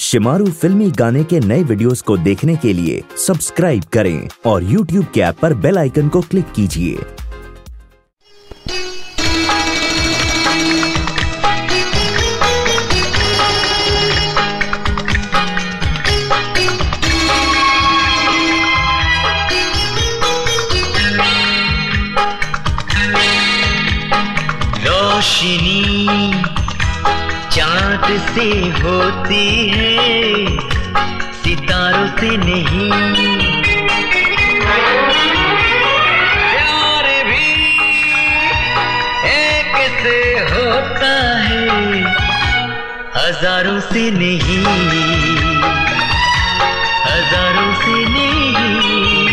शिमारू फिल्मी गाने के नए वीडियोस को देखने के लिए सब्सक्राइब करें और YouTube के ऐप पर बेल आइकन को क्लिक कीजिए। रोशनी चाँद से होती है, सितारों से नहीं। प्यार भी एक से होता है, हजारों से नहीं, हजारों से नहीं।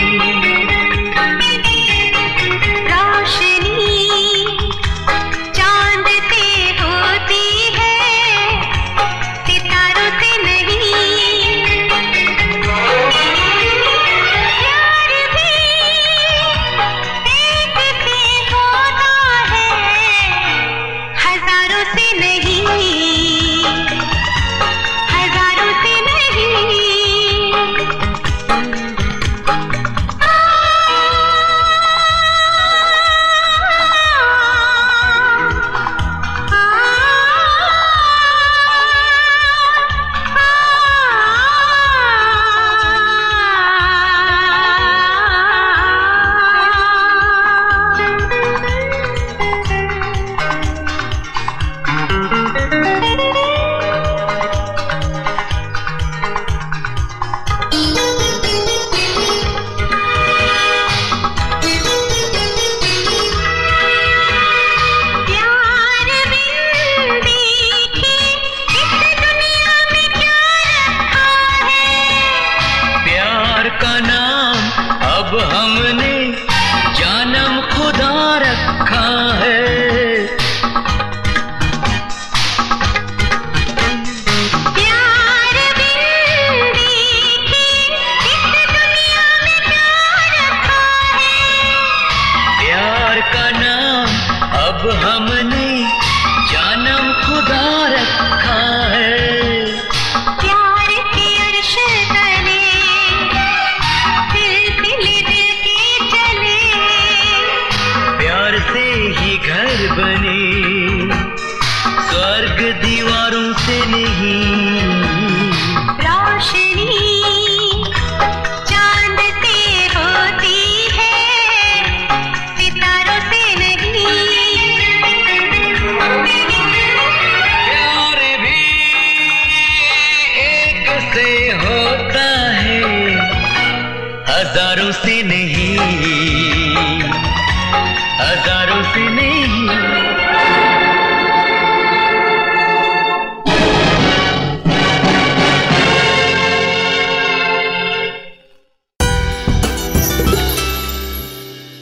का नाम अब हमने जानम खुदा रखा है। प्यार बिन देखे इस दुनिया में क्या रखा है। प्यार का नाम अब हमने जानम खुदा रखा है। घर बने स्वर्ग दीवारों से नहीं। रोशनी चांद से होती है, सितारों से नहीं। प्यार भी एक से होता है, हजारों से नहीं, हजारों से नहीं।